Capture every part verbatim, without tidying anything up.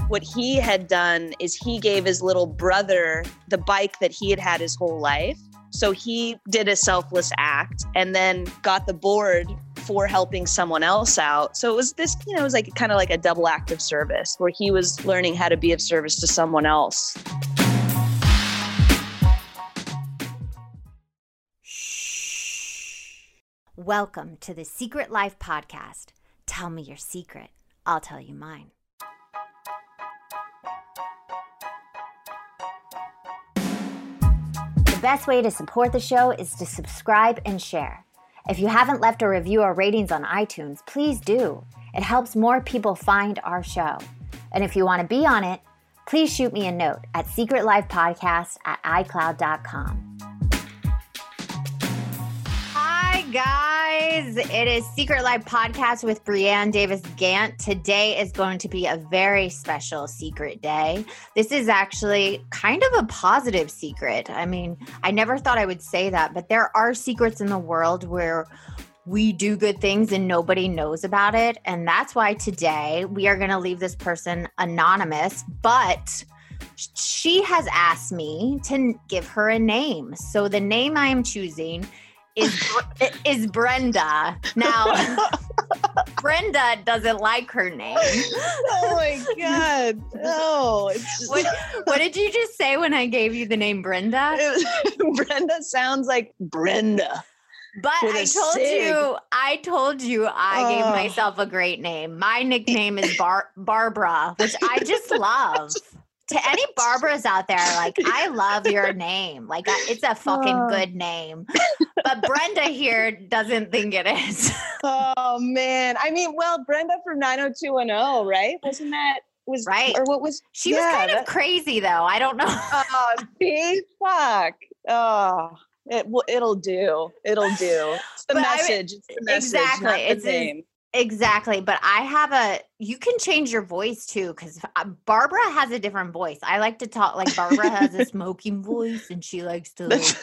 What he had done is he gave his little brother the bike that he had had his whole life. So he did a selfless act and then got the board for helping someone else out. So it was this, you know, it was like kind of like a double act of service where he was learning how to be of service to someone else. Welcome to the Secret Life Podcast. Tell me your secret. I'll tell you mine. The best way to support the show is to subscribe and share. If you haven't left a review or ratings on iTunes, please do. It helps more people find our show. And if you want to be on it, please shoot me a note at secretlifepodcast at icloud dot com. Hi, guys. It is Secret Life Podcast with Brianne Davis Gant. Today is going to be a very special secret day. This is actually kind of a positive secret. I mean, I never thought I would say that, but there are secrets in the world where we do good things and nobody knows about it. And that's why today we are going to leave this person anonymous, but she has asked me to give her a name. So the name I am choosing is is Brenda. Now, Brenda doesn't like her name. Oh my God. No. It's just... what, what did you just say when I gave you the name Brenda? Was, Brenda sounds like Brenda. But I told sig. you, I told you I oh. gave myself a great name. My nickname is Bar- Barbara, which I just love. To any Barbaras out there, like, I love your name. Like, it's a fucking oh. good name. But Brenda here doesn't think it is. Oh, man. I mean, well, Brenda from nine oh two one oh, right? Wasn't that, was, right. Or what was? She yeah, was kind that, of crazy, though. I don't know. Oh, see? Fuck. Oh, it, well, it'll do. It'll do. It's the but message. I, it's the message, exactly. not the it's name. A, Exactly. But I have a, you can change your voice too, because Barbara has a different voice. I like to talk like Barbara has a smoking voice and she likes to like,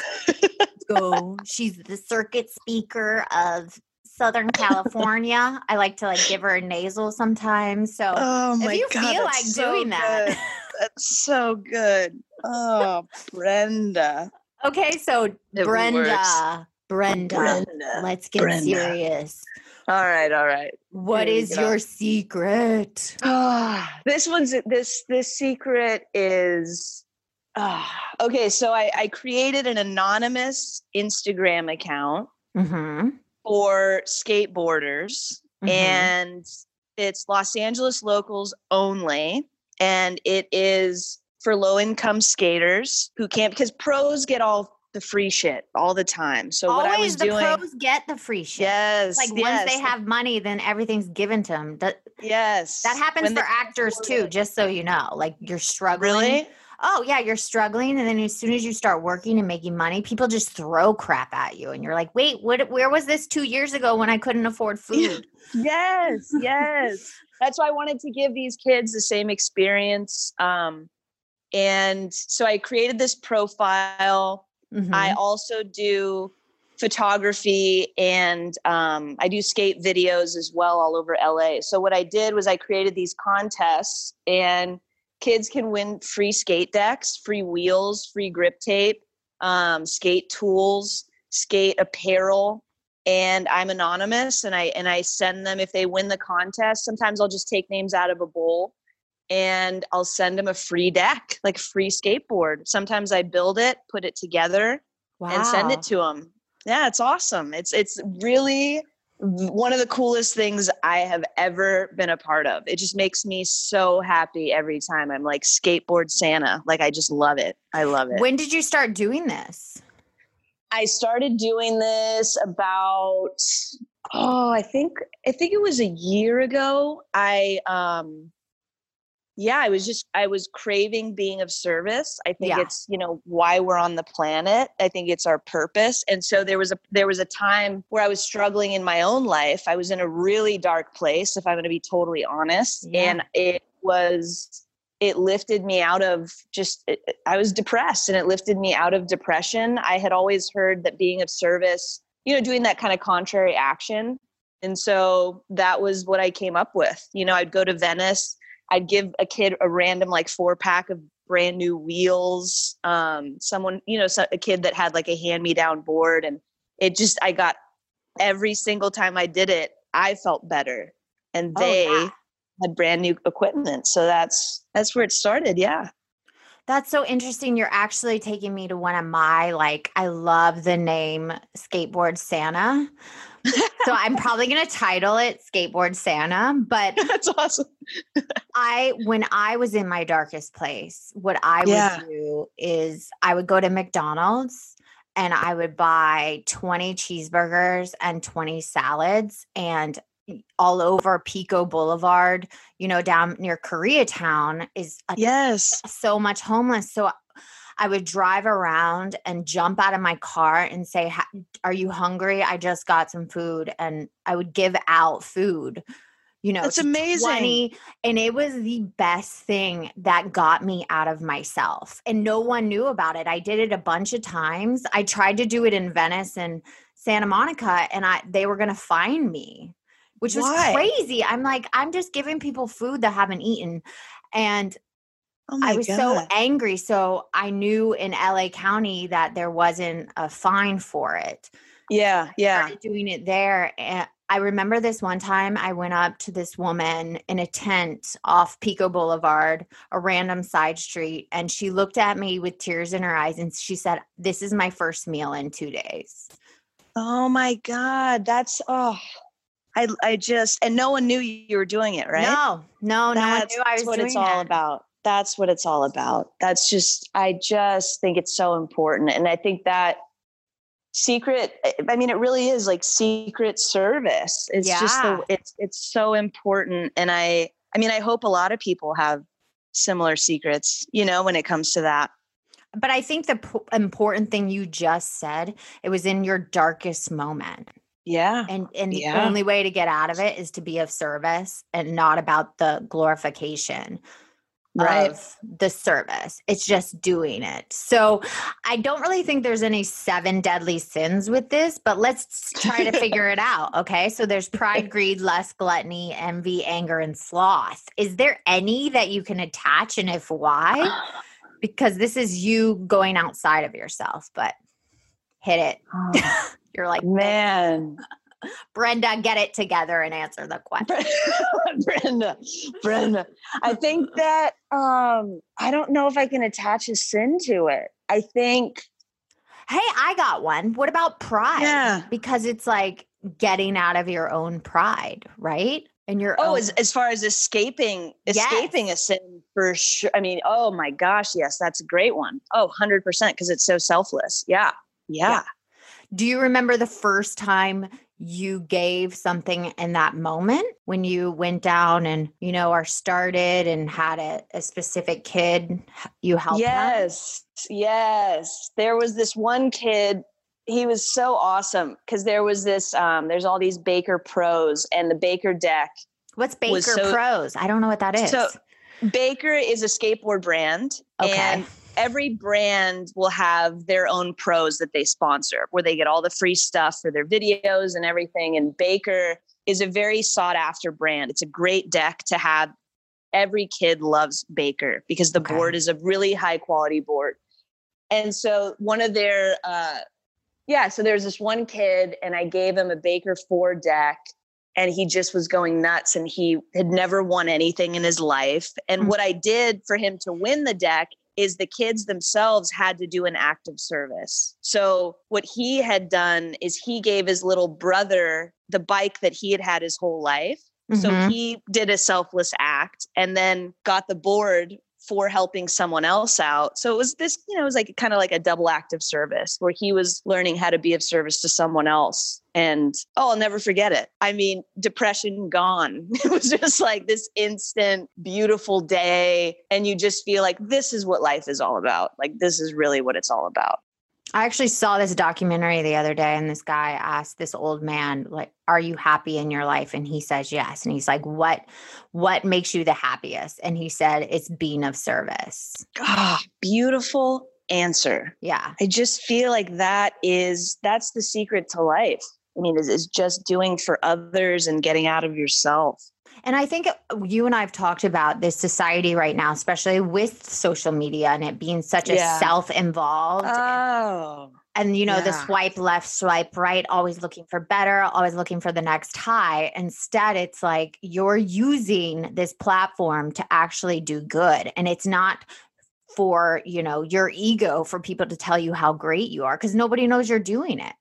go. She's the circuit speaker of Southern California. I like to like give her a nasal sometimes. So oh my if you God, feel like so doing that. Good. That's so good. Oh, Brenda. Okay. So it Brenda, Brenda, Brenda, let's get Brenda. serious. All right, all right. What Here is your secret? Oh, this one's this this secret is uh, okay. So I, I created an anonymous Instagram account mm-hmm. for skateboarders, mm-hmm. and it's Los Angeles locals only, and it is for low income skaters who can't, because pros get all the free shit all the time. So Always what I was the doing, pros get the free shit. Yes, like yes. once they have money, then everything's given to them. That, yes, that happens when for actors too. Just so you know, like you're struggling. Really? Oh yeah, you're struggling, and then as soon as you start working and making money, people just throw crap at you, and you're like, wait, what? Where was this two years ago when I couldn't afford food? Yes, yes. That's why I wanted to give these kids the same experience. Um, and so I created this profile. Mm-hmm. I also do photography and um, I do skate videos as well all over L A. So what I did was I created these contests and kids can win free skate decks, free wheels, free grip tape, um, skate tools, skate apparel. And I'm anonymous and I and I send them, if they win the contest, sometimes I'll just take names out of a bowl and I'll send them a free deck, like a free skateboard. Sometimes I build it, put it together, wow. and send it to them. Yeah, it's awesome. It's it's really one of the coolest things I have ever been a part of. It just makes me so happy every time. I'm like skateboard Santa. Like, I just love it. I love it. When did you start doing this? I started doing this about, oh, I think, I think it was a year ago. I, um, Yeah, I was just, I was craving being of service. I think yeah. it's, you know, why we're on the planet. I think it's our purpose. And so there was a, there was a time where I was struggling in my own life. I was in a really dark place, if I'm going to be totally honest. Yeah. And it was, it lifted me out of just, it, I was depressed and it lifted me out of depression. I had always heard that being of service, you know, doing that kind of contrary action. And so that was what I came up with. You know, I'd go to Venice, I'd give a kid a random like four pack of brand new wheels. Um, someone, you know, so, a kid that had like a hand-me-down board, and it just, I got every single time I did it, I felt better, and they oh, yeah. had brand new equipment. So that's, that's where it started. Yeah. That's so interesting. You're actually taking me to one of my, like, I love the name Skateboard Santa. So I'm probably going to title it Skateboard Santa, but that's awesome. I, when I was in my darkest place, what I Yeah. would do is I would go to McDonald's and I would buy twenty cheeseburgers and twenty salads, and all over Pico Boulevard, you know, down near Koreatown is a, yes. so much homeless. So I would drive around and jump out of my car and say, are you hungry? I just got some food. And I would give out food, you know, that's amazing. twenty, and it was the best thing that got me out of myself. And no one knew about it. I did it a bunch of times. I tried to do it in Venice and Santa Monica, and I they were going to find me, which was Why? crazy. I'm like, I'm just giving people food that haven't eaten. And oh my I was God. so angry. So I knew in L A County that there wasn't a fine for it. Yeah. Yeah. I started doing it there. And I remember this one time I went up to this woman in a tent off Pico Boulevard, a random side street. And she looked at me with tears in her eyes and she said, this is my first meal in two days. Oh my God. That's, oh, I, I just, and no one knew you were doing it, right? No, no, that's, no one knew I was that's what doing it's all it. about. That's what it's all about. That's just, I just think it's so important. And I think that secret, I mean, it really is like secret service. It's yeah. just, the, it's, it's so important. And I, I mean, I hope a lot of people have similar secrets, you know, when it comes to that. But I think the p- important thing you just said, it was in your darkest moment. Yeah. And and the yeah. only way to get out of it is to be of service and not about the glorification right. of the service. It's just doing it. So I don't really think there's any seven deadly sins with this, but let's try to figure it out. Okay. So there's pride, greed, lust, gluttony, envy, anger, and sloth. Is there any that you can attach, and if why? Because this is you going outside of yourself, but hit it. Oh. You're like, man, Brenda, get it together and answer the question. Brenda, Brenda. I think that, um, I don't know if I can attach a sin to it. I think. Hey, I got one. What about pride? Yeah. Because it's like getting out of your own pride, right? And your oh, own- as, as far as escaping, escaping yes. a sin for sure. I mean, oh my gosh. Yes. That's a great one. Oh, one hundred percent. Cause it's so selfless. Yeah. Yeah. yeah. Do you remember the first time you gave something in that moment when you went down and, you know, or started and had a, a specific kid you helped? Yes. Them? Yes. There was this one kid. He was so awesome because there was this, um, there's all these Baker Pros and the Baker deck. What's Baker so, Pros? I don't know what that is. So Baker is a skateboard brand. Okay. And every brand will have their own pros that they sponsor, where they get all the free stuff for their videos and everything. And Baker is a very sought after brand. It's a great deck to have. Every kid loves Baker because the okay. board is a really high quality board. And so one of their, uh, yeah, so there's this one kid and I gave him a Baker four deck and he just was going nuts and he had never won anything in his life. And mm-hmm. what I did for him to win the deck is the kids themselves had to do an act of service. So what he had done is he gave his little brother the bike that he had had his whole life. Mm-hmm. So he did a selfless act and then got the board for helping someone else out. So it was this, you know, it was like kind of like a double act of service where he was learning how to be of service to someone else. And oh, I'll never forget it. I mean, depression gone. It was just like this instant, beautiful day. And you just feel like this is what life is all about. Like, this is really what it's all about. I actually saw this documentary the other day and this guy asked this old man, like, are you happy in your life? And he says, yes. And he's like, what, what makes you the happiest? And he said, it's being of service. Oh, beautiful answer. Yeah. I just feel like that is, that's the secret to life. I mean, is, is just doing for others and getting out of yourself. And I think you and I have talked about this society right now, especially with social media and it being such a Yeah. self-involved. Oh. And, you know, Yeah. the swipe left, swipe right, always looking for better, always looking for the next high. Instead, it's like you're using this platform to actually do good. And it's not for, you know, your ego, for people to tell you how great you are, because nobody knows you're doing it.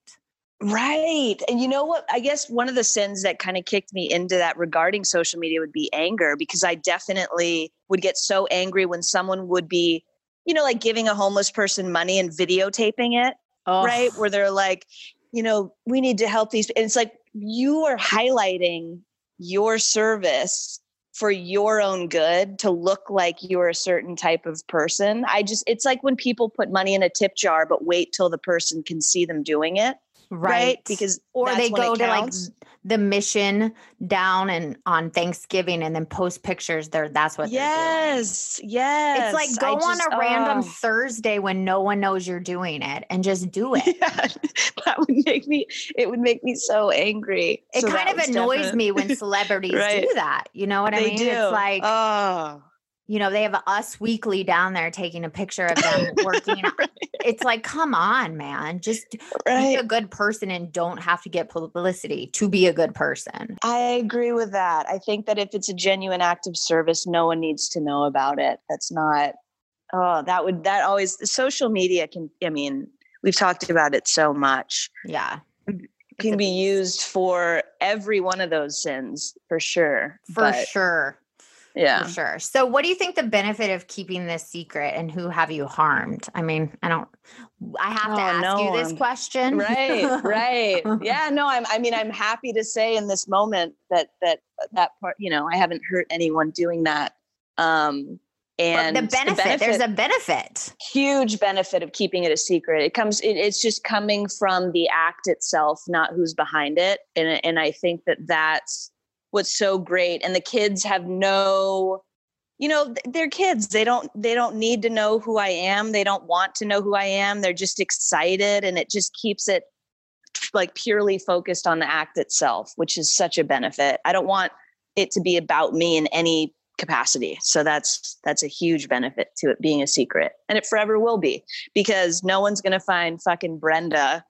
Right. And you know what? I guess one of the sins that kind of kicked me into that regarding social media would be anger, because I definitely would get so angry when someone would be, you know, like giving a homeless person money and videotaping it, oh. right? Where they're like, you know, we need to help these. And it's like, you are highlighting your service for your own good to look like you're a certain type of person. I just, it's like when people put money in a tip jar, but wait till the person can see them doing it. Right. right. Because or they go to like the mission down and on Thanksgiving and then post pictures there. That's what yes, they're doing. Yes. It's like go I on just, a random oh. Thursday when no one knows you're doing it and just do it. Yeah, that would make me, it would make me so angry. It so kind of annoys definite. me when celebrities right. do that. You know what they I mean? Do. It's like, oh. you know, they have Us Weekly down there taking a picture of them working. right. It's like, come on, man, just right. be a good person and don't have to get publicity to be a good person. I agree with that. I think that if it's a genuine act of service, no one needs to know about it. That's not, oh, that would, that always, social media can, I mean, we've talked about it so much. Yeah. Can be used for every one of those sins for sure. For but, sure. Yeah. For sure. So what do you think the benefit of keeping this secret, and who have you harmed? I mean, I don't, I have to oh, ask no, you this question. Right. Right. Yeah, no, I'm, I mean, I'm happy to say in this moment that, that, that part, you know, I haven't hurt anyone doing that. Um, and but the benefit, the benefit, there's a benefit, huge benefit of keeping it a secret. It comes, it, it's just coming from the act itself, not who's behind it. And, and I think that that's what's so great. And the kids have no, you know, they're kids. They don't, they don't need to know who I am. They don't want to know who I am. They're just excited. And it just keeps it like purely focused on the act itself, which is such a benefit. I don't want it to be about me in any capacity. So that's, that's a huge benefit to it being a secret, and it forever will be, because no one's going to find fucking Brenda,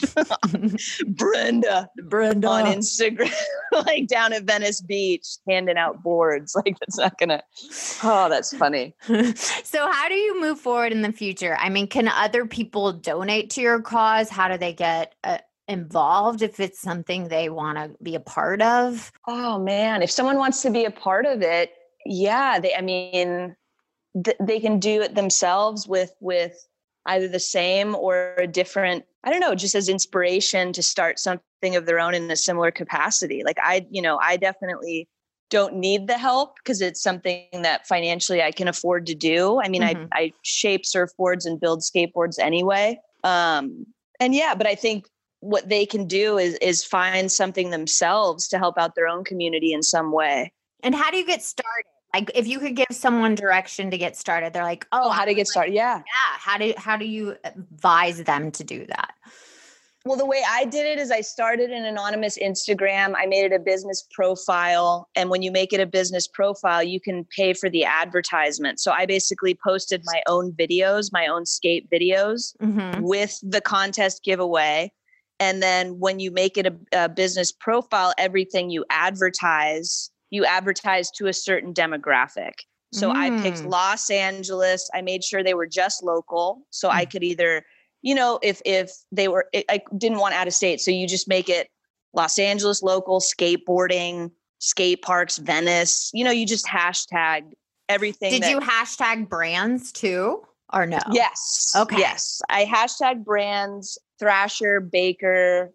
Brenda, Brenda on Instagram, like down at Venice Beach, handing out boards. Like that's not going to, oh, that's funny. So how do you move forward in the future? I mean, can other people donate to your cause? How do they get uh, involved if it's something they want to be a part of? Oh man, if someone wants to be a part of it, yeah, they, I mean, th- they can do it themselves with, with either the same or a different, I don't know, just as inspiration to start something of their own in a similar capacity. Like I, you know, I definitely don't need the help because it's something that financially I can afford to do. I mean, mm-hmm. I, I shape surfboards and build skateboards anyway. Um, and yeah, but I think what they can do is, is find something themselves to help out their own community in some way. And how do you get started? Like if you could give someone direction to get started, they're like, oh, oh how to get started. Yeah. Yeah. How do, how do you advise them to do that? Well, the way I did it is I started an anonymous Instagram. I made it a business profile. And when you make it a business profile, you can pay for the advertisement. So I basically posted my own videos, my own skate videos mm-hmm. with the contest giveaway. And then when you make it a, a business profile, everything you advertise, you advertise to a certain demographic. So mm. I picked Los Angeles. I made sure they were just local. So mm. I could either, you know, if, if they were, I didn't want out of state. So you just make it Los Angeles local, skateboarding, skate parks, Venice, you know, you just hashtag everything. Did that, you hashtag brands too or no? Yes. Okay. Yes. I hashtag brands, Thrasher, Baker,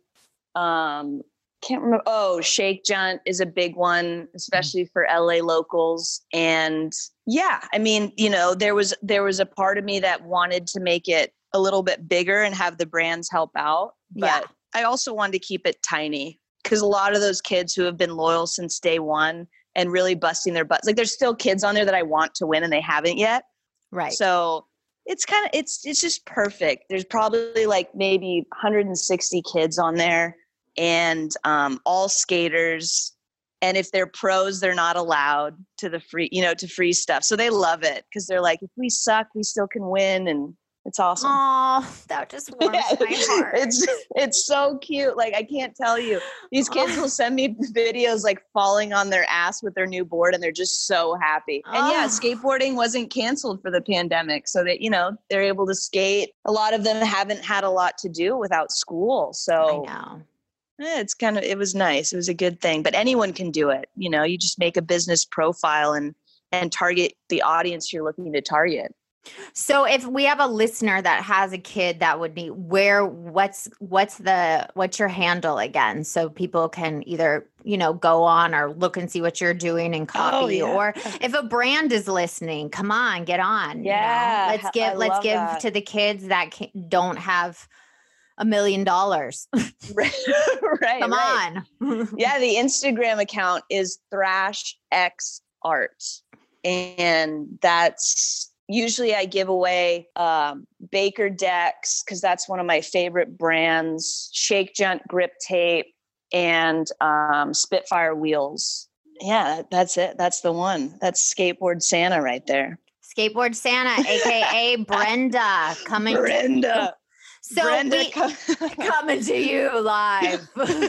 um, can't remember. Oh, Shake Junt is a big one, especially for L A locals. And yeah, I mean, you know, there was, there was a part of me that wanted to make it a little bit bigger and have the brands help out. But yeah. I also wanted to keep it tiny because a lot of those kids who have been loyal since day one and really busting their butts, like there's still kids on there that I want to win and they haven't yet. Right. So it's kind of, it's, it's just perfect. There's probably like maybe one hundred sixty kids on there. And um, all skaters, And if they're pros, they're not allowed to the free, you know, to free stuff. So they love it because they're like, if we suck, we still can win. And it's awesome. Oh, that just warms yeah, my heart. It's it's so cute. Like, I can't tell you. These kids oh. will send me videos like falling on their ass with their new board, and they're just so happy. Oh. And yeah, skateboarding wasn't canceled for the pandemic, so that, you know, they're able to skate. A lot of them haven't had a lot to do without school. So I know. It's kind of, it was nice. It was a good thing, but anyone can do it. You know, you just make a business profile and, and target the audience you're looking to target. So if we have a listener that has a kid that would need, where, what's, what's the, what's your handle again? So people can either, you know, go on or look and see what you're doing and copy, oh, yeah. or if a brand is listening, come on, get on. Yeah. You know? Let's give, I let's give that. to the kids that can, don't have a million dollars. right. right. Come right. on. Yeah. The Instagram account is Thrash X Art. And that's, usually I give away um, Baker decks because that's one of my favorite brands, Shake Junt grip tape, and um, Spitfire wheels. Yeah, that's it. That's the one. That's Skateboard Santa right there. Skateboard Santa, A K A Brenda. Coming Brenda. To- so Brenda we, com- coming to you live.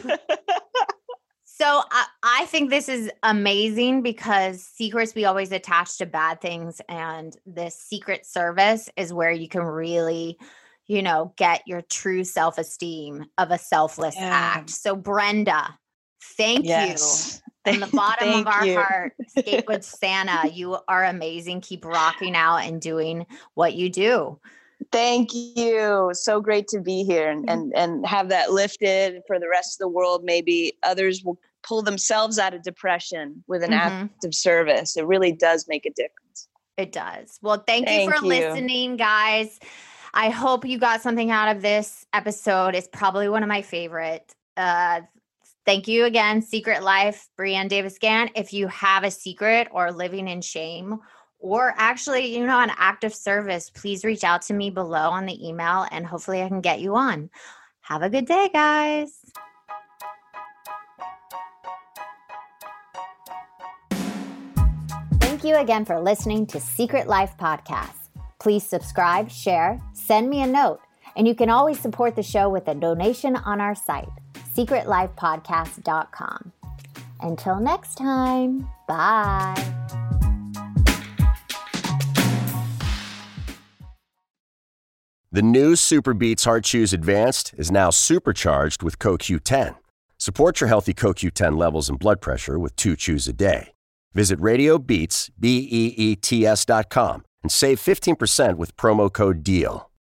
So I, I think this is amazing because secrets we always attach to bad things, and this secret service is where you can really, you know, get your true self-esteem of a selfless yeah. act. So Brenda, thank yes. you. From the bottom of our you. heart, Skateboard Santa, you are amazing. Keep rocking out and doing what you do. Thank you. So great to be here and, and, and have that lifted for the rest of the world. Maybe others will pull themselves out of depression with an mm-hmm. act of service. It really does make a difference. It does. Well, thank, thank you for you. listening, guys. I hope you got something out of this episode. It's probably one of my favorite. Uh, thank you again, Secret Life, Brianne Davis-Gant. If you have a secret or living in shame, or actually, you know, an act of service, please reach out to me below on the email and hopefully I can get you on. Have a good day, guys. Thank you again for listening to Secret Life Podcast. Please subscribe, share, send me a note, and you can always support the show with a donation on our site, secret life podcast dot com. Until next time, bye. The new Super Beats Heart Chews Advanced is now supercharged with C O Q ten. Support your healthy C O Q ten levels and blood pressure with two chews a day. Visit Radio Beats, B E E T S dot com and save fifteen percent with promo code DEAL.